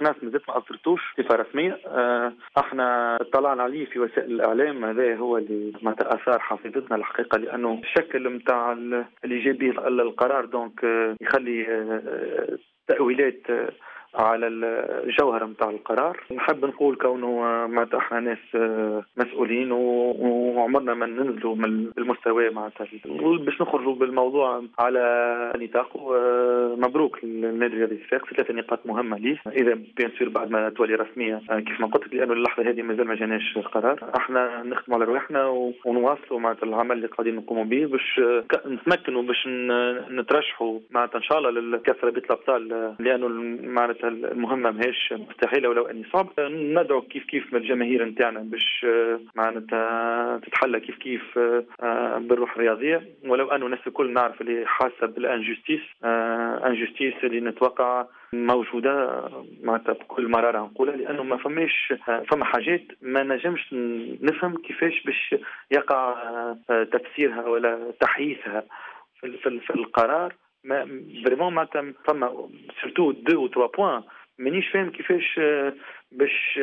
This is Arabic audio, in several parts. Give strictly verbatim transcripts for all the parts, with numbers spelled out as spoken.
ناس مازالت ما اصدرتوش صفه رسميه. آه، احنا اطلعنا عليه في وسائل الاعلام، هذا هو اللي معناتها اثار حافظتنا الحقيقه، لانه الشكل نتاع الايجابي القرار دونك آه، يخلي آه، تاويلات آه، على الجوهر نتاع القرار. نحب نقول كونه معناتها احنا ناس مسؤولين وعمرنا ما ننزلوا من المستوى معناتها باش نخرجوا بالموضوع على نطاق. مبروك للنادي الرياضي الصفاقسي، ثلاثة نقاط مهمة ليه، إذا بيان سور بعد ما تولي رسمية كيف ما قلت، لأنه اللحظة هذه مازال ما جاناش قرار. احنا نخدموا على رواحنا ونواصلوا معناتها العمل اللي قاعدين نقوموا به باش نتمكنوا باش نترشحوا معناتها إن شاء الله للكأس رابطة الأبطال، لأنه معناتها المهمة ماهيش مستحيلة ولو أني صعب. ندعو كيف كيف من الجماهير نتاعنا باش معناتها تتحلى كيف كيف بالروح الرياضية، ولو أنه الناس الكل نعرف اللي حاسة بالانجستيس انجستيس اللي نتوقع موجودة معناتها بكل مرارة نقولها، لأنه ما فماش فما حاجات ما نجمش نفهم كيفاش باش يقع تفسيرها ولا تحييثها في, في, في القرار. ما فريمون معناتها فما سورتو دو و تروا بوان مانيش فاهم كيفاش باش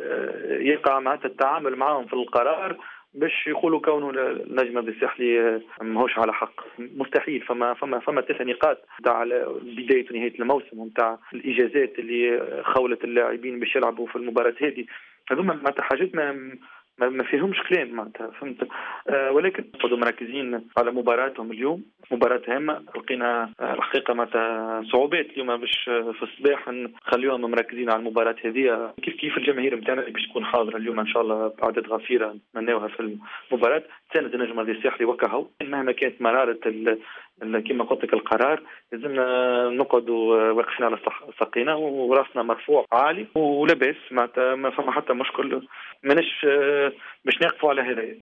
يقع معناتها التعامل معهم في القرار باش يقولوا كونه النجم الساحلي ماهوش على حق. مستحيل. فما فما فما ثلاث نقاط تاع بدايه ونهايه الموسم وتاع الاجازات اللي خولت اللاعبين باش يلعبوا في المباراه هذه، هذوما معناتها حاجات ما ما فيهمش كلام معناتها، فهمت. آه ولكن نقعدوا مركزين على مباراتهم اليوم، مباراة هامة. لقينا آه الحقيقة معناتها صعوبات اليوم باش في الصباح نخليهم مركزين على المباراة هذه. كيف كيف الجماهير نتاعنا باش تكون حاضرة اليوم إن شاء الله بأعداد غفيرة نتمناوها في المباراة. ساند النجم الساحلي وكهو مهما كانت مرارة كما قلت لك القرار، لازمنا نقعدوا واقفين على ساقينا وراسنا مرفوع عالي ولاباس معناتها ما فما حتى مشكل، ماناش باش نقفوا على هذا.